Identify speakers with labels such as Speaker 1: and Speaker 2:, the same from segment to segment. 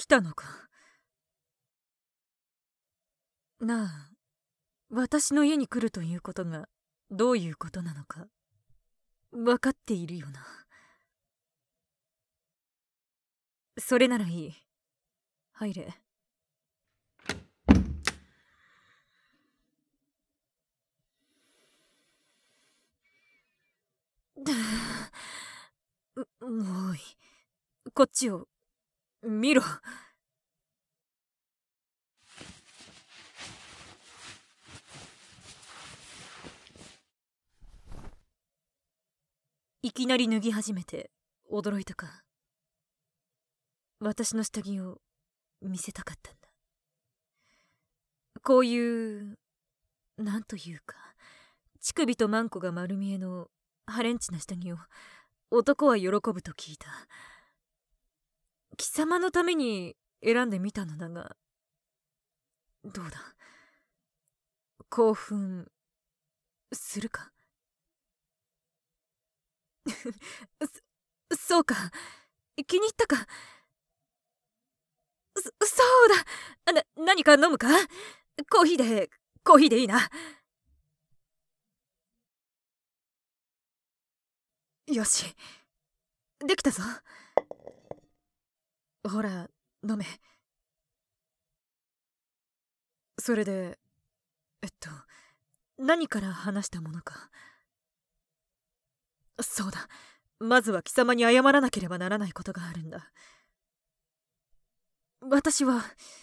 Speaker 1: たのか。なあ、私の家に来るということがどういうことなのか分かっているよな。それならいい。入れ。おい、こっちを見ろ。いきなり脱ぎ始めて驚いたか。私の下着を見せたかったんだ。こういうなんというか、乳首とマンコが丸見えのハレンチな下着を男は喜ぶと聞いた。貴様のために選んでみたのだが、どうだ、興奮するか。そうか、気に入ったか。そうだ。何か飲むか。コーヒーでいいな。よし、できたぞ。ほら、飲め。それで何から話したものか。そうだ、まずは貴様に謝らなければならないことがあるんだ。私は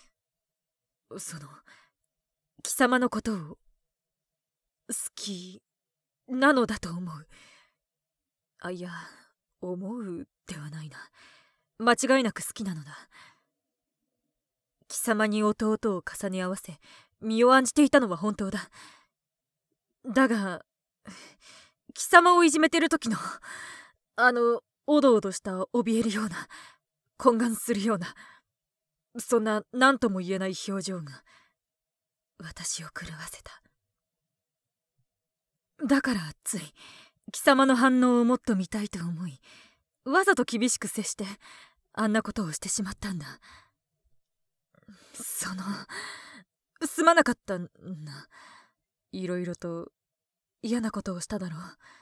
Speaker 1: 貴様のことを好きなのだと思う。いや、思うではないな。間違いなく好きなのだ。貴様に弟を重ね合わせ身を案じていたのは本当だ。だが貴様をいじめてる時のおどおどした怯えるような、懇願するような、そんな何とも言えない表情が私を狂わせた。だからつい貴様の反応をもっと見たいと思い、わざと厳しく接してあんなことをしてしまったんだ。すまなかったんだ。いろいろと嫌なことをしただろう。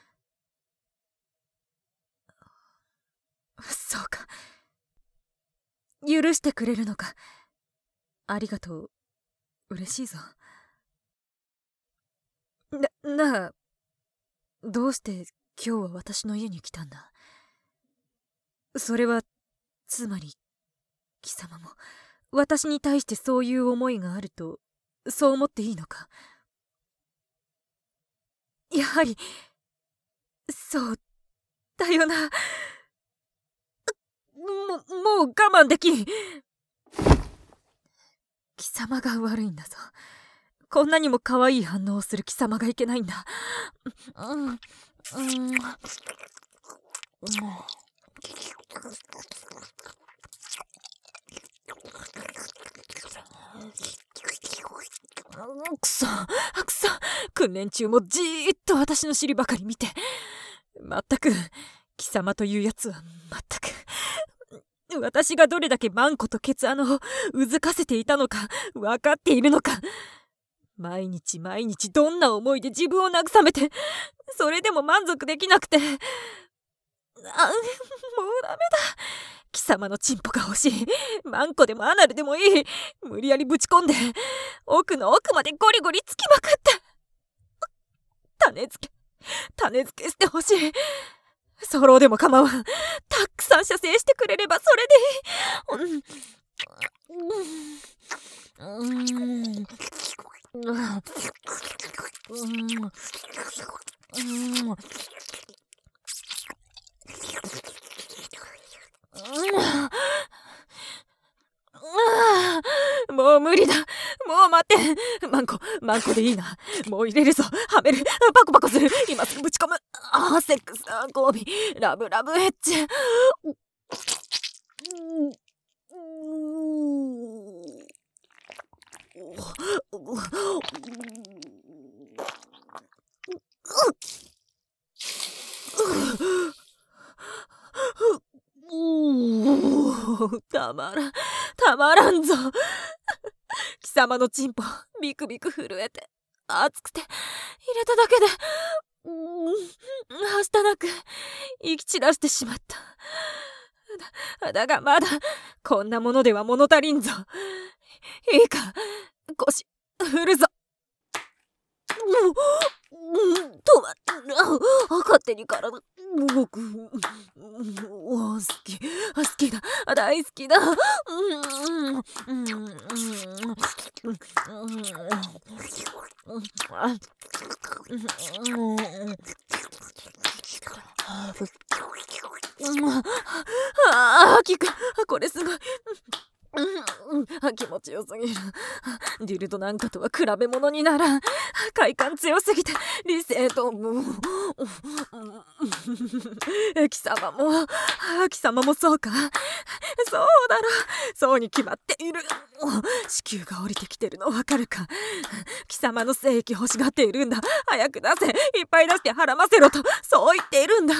Speaker 1: そうか、許してくれるのか。ありがとう、嬉しいぞ。なあ、どうして今日は私の家に来たんだ。それはつまり貴様も私に対してそういう思いがあると、そう思っていいのか。やはりそうだよな。もう我慢できん。貴様が悪いんだぞ。こんなにも可愛い反応をする貴様がいけないんだ。くそ、訓練中もじーっと私の尻ばかり見て。まったく、貴様というやつはまったく。私がどれだけマンコとケツ穴をうずかせていたのか分かっているのか。毎日どんな思いで自分を慰めて、それでも満足できなくて。もうダメだ。貴様のチンポが欲しい。マンコでもアナルでもいい。無理やりぶち込んで奥の奥までゴリゴリつきまくった。種付けしてほしい。ソロでも構わん。たくさん射精してくれればそれでいい。もう無理だ。もう待って。マンコでいいな。もう入れるぞ。はめる。パコパコする。今すぐぶち込む。セックス、交尾、ラブエッジ。たまたまらんぞ。貴様のチンポビクビク震えて熱くて入れただけではしたなく息散らしてしまった。だがまだこんなものでは物足りんぞ。いいか、腰振るぞ。止まった勝手に体動く。好きだ、大好きだ。キク、これすごい。気持ちよすぎる。ディルドなんかとは比べ物にならん。快感強すぎて理性と貴様もそうか。そうだろ、そうに決まっている。子宮が降りてきてるのわかるか。貴様の精液欲しがっているんだ。早く出せ、いっぱい出してはらませろとそう言っているんだ。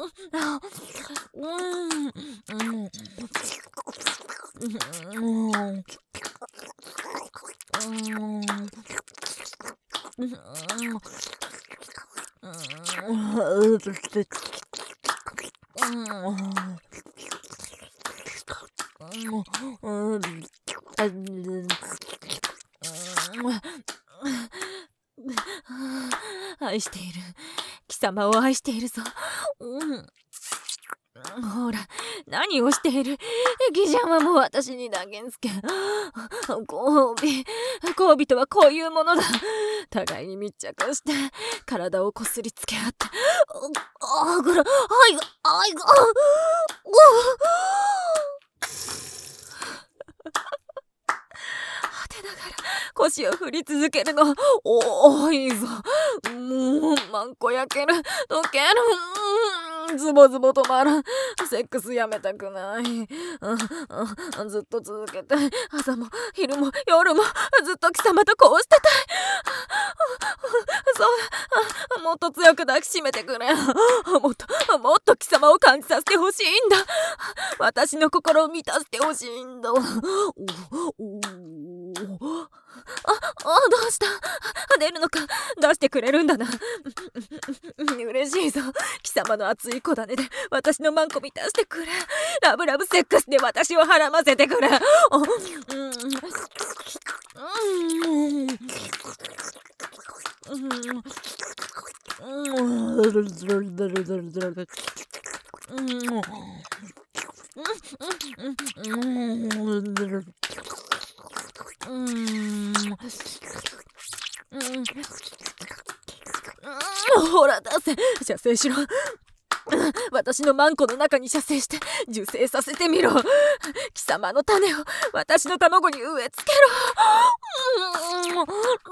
Speaker 1: 愛している。貴様を愛しているぞ。ほら、何をしている。ギジャンはもう私に投げんつけ。交尾とはこういうものだ。互いに密着して体をこすりつけ合って愛が果てながら腰を振り続けるの。いいぞ。もうマンコ焼ける、溶ける。ズボズボ止まらん。セックスやめたくない。ずっと続けて、朝も昼も夜もずっと貴様とこうしてたい。そうだ、もっと強く抱きしめてくれ。もっと貴様を感じさせてほしいんだ。私の心を満たしてほしいんだ。どうした。出るのか。出してくれるんだな。嬉しいぞ。貴様の熱い子種で私のマンコ満たしてくれ。ラブラブセックスで私をはらませてくれ。ほら出せ、射精しろ。私のマンコの中に射精して受精させてみろ。貴様の種を私の卵に植え付けろ。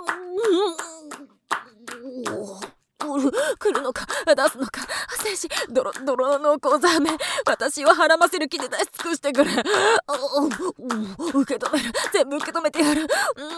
Speaker 1: 来るのか出すのか。精子泥の濃厚ザメ、私をはらませる気で出し尽くしてくれ。受け止める、全部受け止めてやる。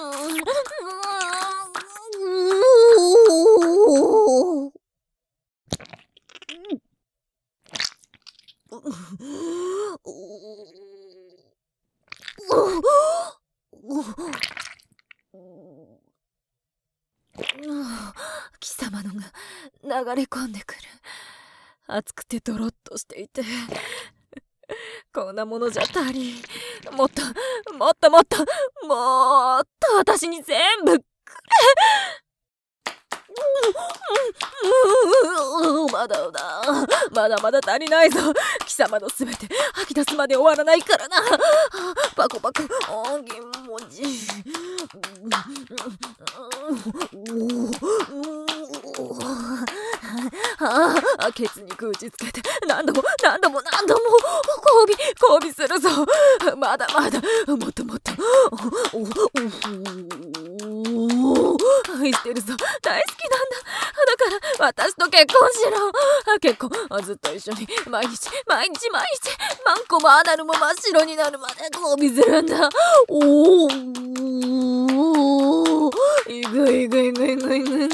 Speaker 1: 貴様のが流れ込んでくる。熱くてドロッとしていて、こんなものじゃ足りん。もっと私に全部くれ。まだ足りないぞ。貴様のすべて吐き出すまで終わらないからな。パコパコ気持ちいい。ケツに打ちつけて何度も交尾するぞ。まだもっと愛してるぞ。大好きなんだ。だから私と結婚しろ。結婚ずっと一緒に毎日マンコもアナルも真っ白になるまで交尾するんだ。いぐ。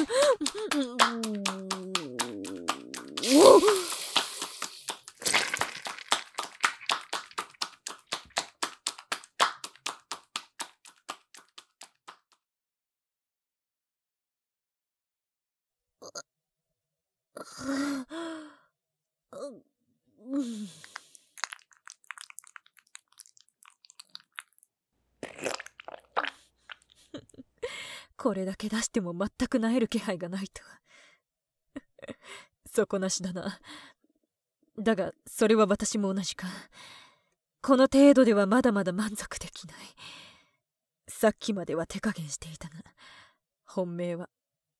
Speaker 1: これだけ出しても全く萎える気配がないとは底なしだな。だがそれは私も同じか。この程度ではまだまだ満足できない。さっきまでは手加減していたが、本命は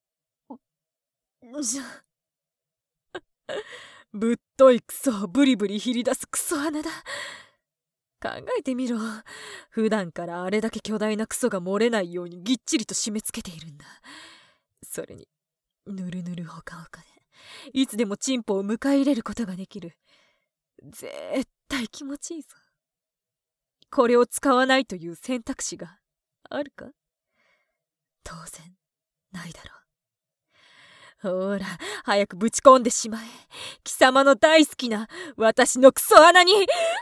Speaker 1: ぶっといクソをブリブリひり出すクソ穴だ。考えてみろ。普段からあれだけ巨大なクソが漏れないようにぎっちりと締め付けているんだ。それにぬるぬるほかほかでいつでもチンポを迎え入れることができる。絶対気持ちいいぞ。これを使わないという選択肢があるか？当然ないだろう。ほら早くぶち込んでしまえ。貴様の大好きな私のクソ穴に。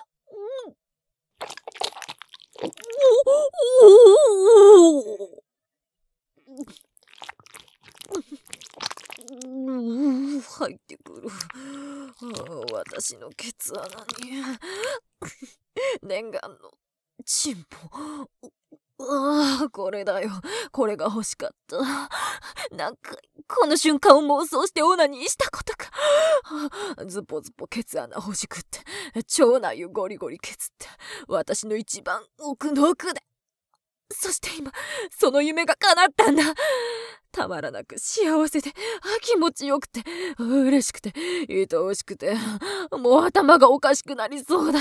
Speaker 1: 入ってくる。私のケツ穴に念願のチンポ。これだよ。これが欲しかった。なんかこの瞬間を妄想してオナニーしたことか。ズポズポケツ穴欲しくって腸内をゴリゴリ削って私の一番奥の奥で。そして今その夢が叶ったんだ。たまらなく幸せで気持ちよくて嬉しくて愛おしくてもう頭がおかしくなりそうだ。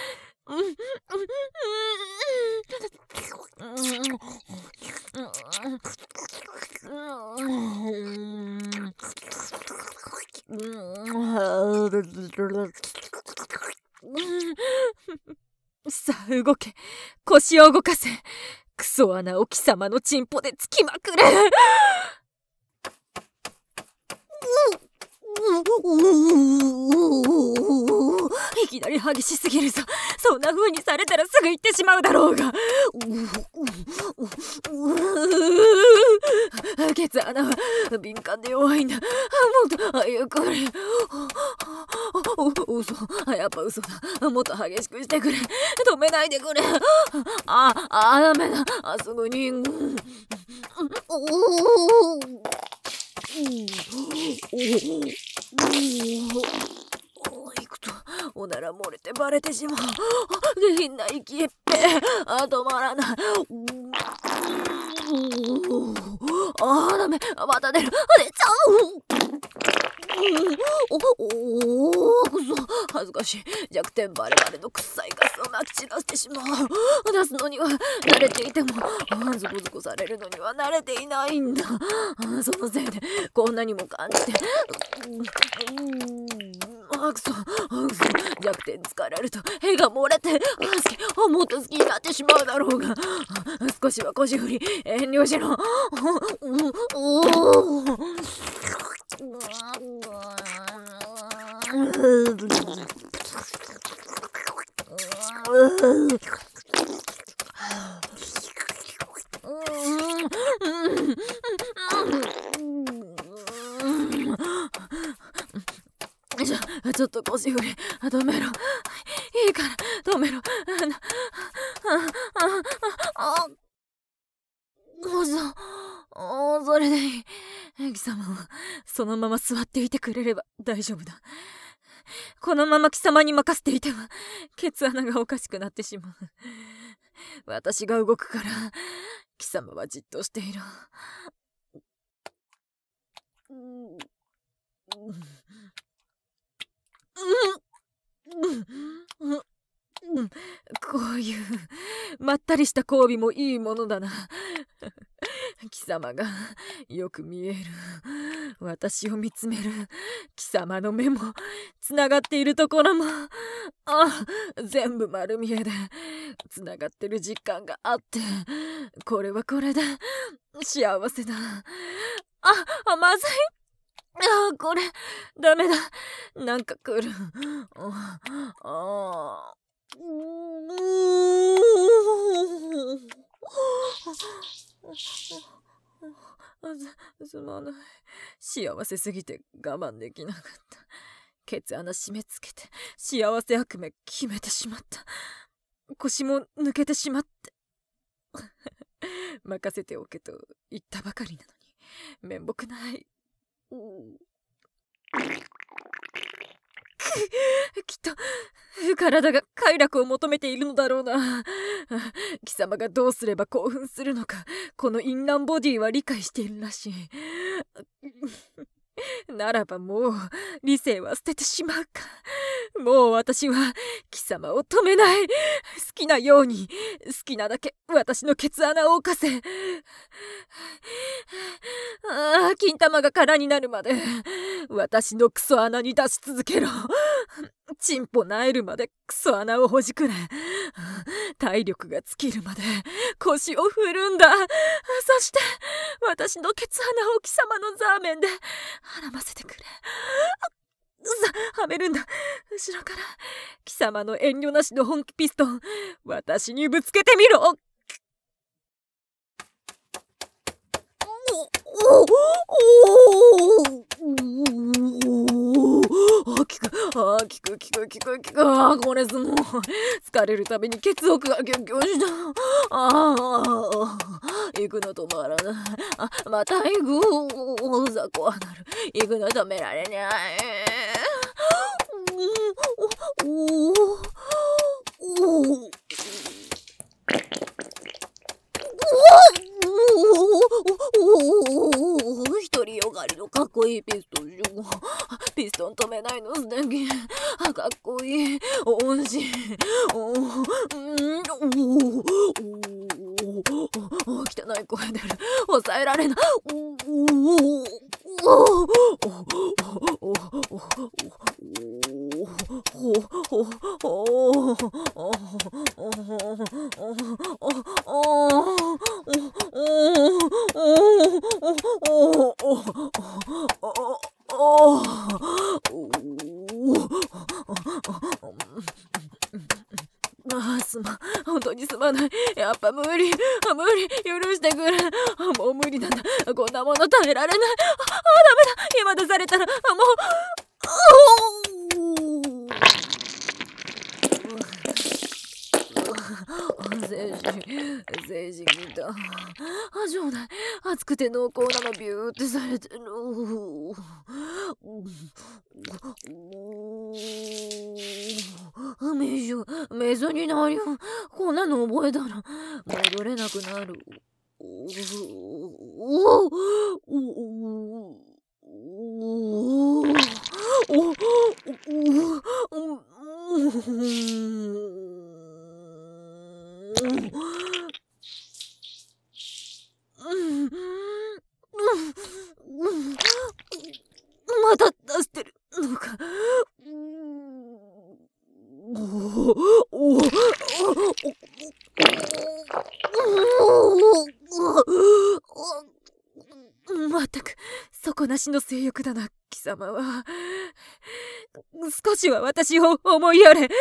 Speaker 1: さあ動け。腰を動かせ。クソ穴を貴様のチンポでつきまくれ。いきなり激しすぎるぞ。そんな風にされたらすぐ行ってしまうだろうが。ケツ穴は敏感で弱いんだ。もっとゆっくり。嘘。やっぱ嘘だ。もっと激しくしてくれ。止めないでくれ。ダメだ。すぐに。行くとおなら漏れてバレてしまう。下品な息っぺ。止まらない。ダメ。また出る。出ちゃう。くそ恥ずかしい。弱点バレバレの臭いガスをまき散らしてしまう。出すのには慣れていてもズコズコされるのには慣れていないんだ。そのせいでこんなにも感じて。くそ弱点疲れると屁が漏れてもっと好きになってしまうだろうが。少しは腰振り遠慮しろ。ちょっと腰振り止めろ。いいから止めろ。それでいい。貴様はそのまま座っていてくれれば大丈夫だ。このまま貴様に任せていてはケツ穴がおかしくなってしまう。私が動くから貴様はじっとしていろ。こういうまったりした交尾もいいものだな。貴様がよく見える。私を見つめる貴様の目もつながっているところも全部丸見えでつながってる実感があって、これはこれで幸せだ。まずい。これダメだ。なんか来る。 すまない。幸せすぎて我慢できなかった。ケツ穴締め付けて幸せ悪夢決めてしまった。腰も抜けてしまって。任せておけと言ったばかりなのに面目ない。きっと体が快楽を求めているのだろうな。貴様がどうすれば興奮するのか、この淫乱ボディは理解しているらしい。ならばもう理性は捨ててしまうか。もう私は貴様を止めない。好きなように好きなだけ私のケツ穴を侵せ。金玉が空になるまで私のクソ穴に出し続けろ。チンポなえるまでクソ穴をほじくれ。体力が尽きるまで腰を振るんだ。そして私のケツ穴を貴様のザーメンで絡ませてくれ。さ、はめるんだ。後ろから貴様の遠慮なしの本気ピストン私にぶつけてみろ。効く。これすごい。疲れるたびに血圧がキュンキュンした。行くの止まらない。また行く。うざくはなる。行くの止められない。独りよがりのかっこいいピストン。ピストン止めないの素敵。かっこいい。恩師。汚い声出る。抑えられない。本当にすまない。やっぱ無理。許してくれ。もう無理なんだ。こんなもの耐えられない。ダメだ。今出されたらもう。精子きた。場内熱くて濃厚なのビューってされてる。メジョになるよ。こんなの覚えたら戻れなくなる。また出してるのか。まったく底なしの性欲だな。貴様は少しは私を思いやれ。で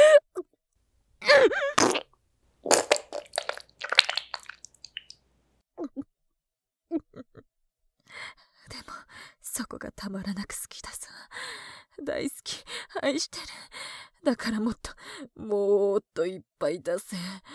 Speaker 1: もそこがたまらなく好きださ。大好き、愛してる。だからもっといっぱい出せ。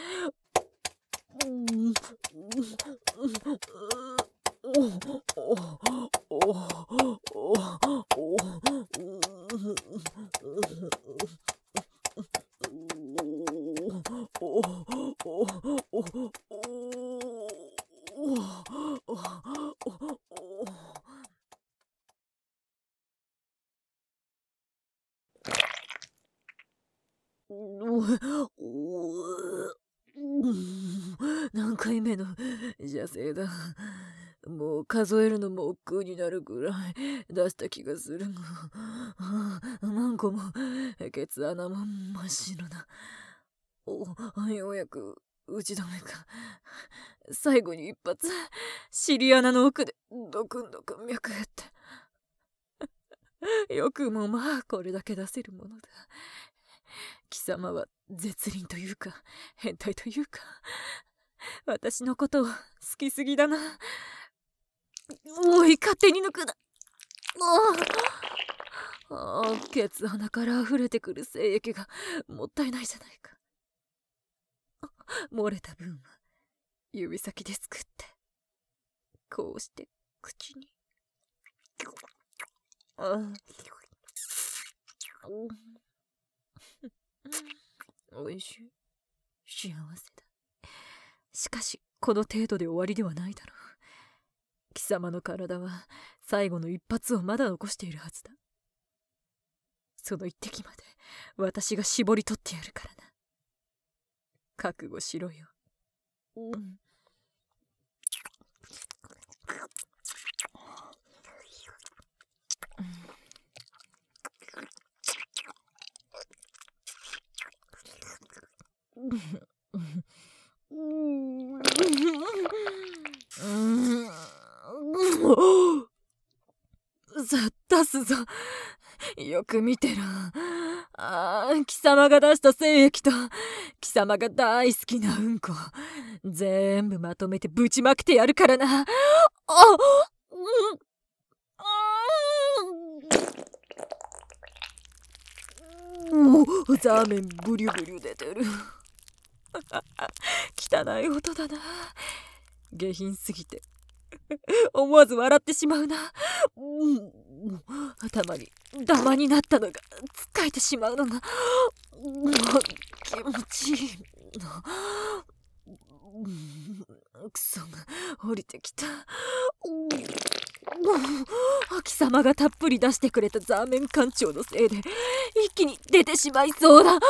Speaker 1: 何回目の邪精だ。もう数えるのも億劫になるぐらい出した気がするが、何個もケツ穴も真っ白だ。ようやく打ち止めか。最後に一発尻穴の奥でドクンドクン脈打って。よくもまあこれだけ出せるものだ。貴様は絶倫というか変態というか私のことを好きすぎだな。 おい、勝手に抜くな。ケツ穴から溢れてくる精液がもったいないじゃないか。漏れた分は指先ですくって、こうして口に。おいしい。幸せだ。しかしこの程度で終わりではないだろう。貴様の体は最後の一発をまだ残しているはずだ。その一滴まで私が絞り取ってやるからな。覚悟しろよ。さあ出すぞ。よく見てろ。貴様が出した精液と貴様が大好きなうんこ全部まとめてぶちまけてやるからな。ザーメンブリュブリュ出てる。汚い音だな。下品すぎて思わず笑ってしまうな。頭にダマになったのがつっかえてしまうのが気持ちいいな。クソが降りてきた。貴様がたっぷり出してくれたザーメン艦長のせいで一気に出てしまいそうだ。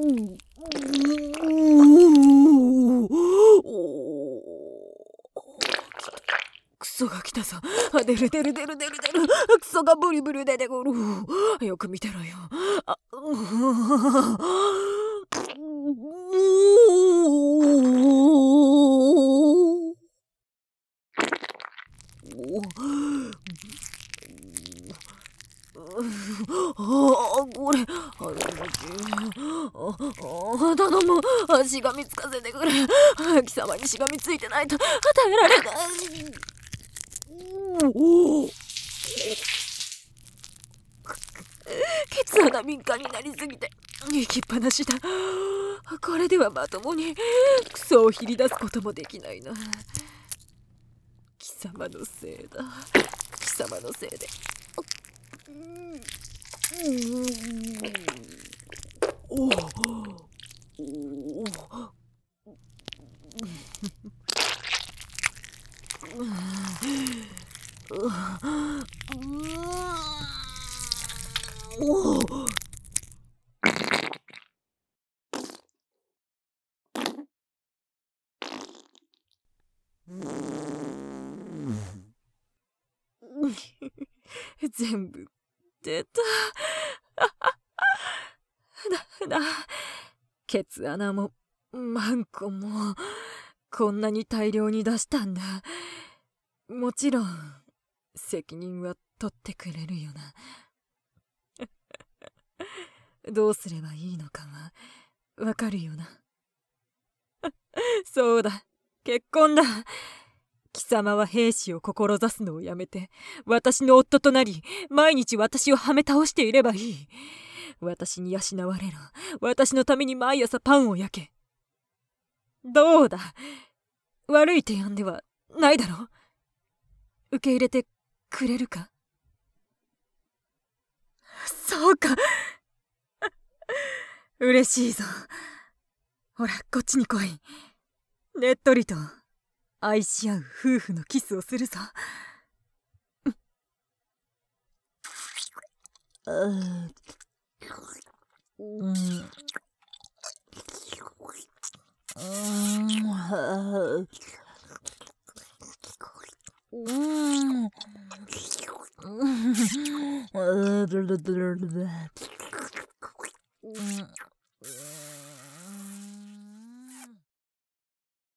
Speaker 1: クソが来たぞ。出る。クソがブリブリ出てくる。よく見てろよ。これ頼む。しがみつかせてくれ。貴様にしがみついてないと耐えられない。ケツ穴敏感になりすぎて行きっぱなしだ。これではまともにクソをひり出すこともできないな。貴様のせいだ。貴様のせいで全部出た。ケツ穴もマンコもこんなに大量に出したんだ。もちろん責任は取ってくれるよな。どうすればいいのかはわかるよな。そうだ、結婚だ。貴様は兵士を志すのをやめて私の夫となり毎日私をはめ倒していればいい。私に養われろ。私のために毎朝パンを焼け。どうだ、悪い提案ではないだろう。受け入れてくれるか。そうか。嬉しいぞ。ほらこっちに来い。ねっとりと愛し合う夫婦のキスをするぞ。